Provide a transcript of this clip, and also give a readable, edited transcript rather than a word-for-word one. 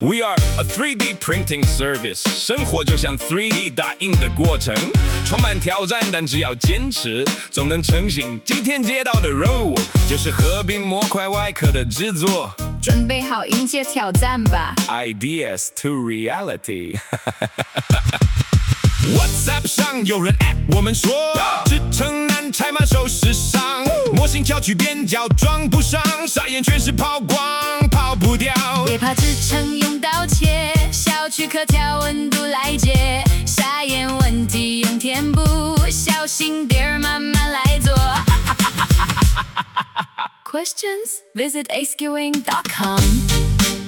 We are a 3D printing service， 生活就像 3D 打印的过程，充满挑战，但只要坚持，总能成型。今天接到的任务就是合并模块外壳的制作， 准备好迎接挑战吧。 Ideas to reality 。WhatsApp 上有人 at 我们说，制成难拆满手时尚，模型翘曲边角装不上，傻眼全是抛光，跑不掉。 别怕制成用刀切，小区可调温度来解，傻眼问题用填补，小心点儿慢慢来做。Questions? Visit acewing.com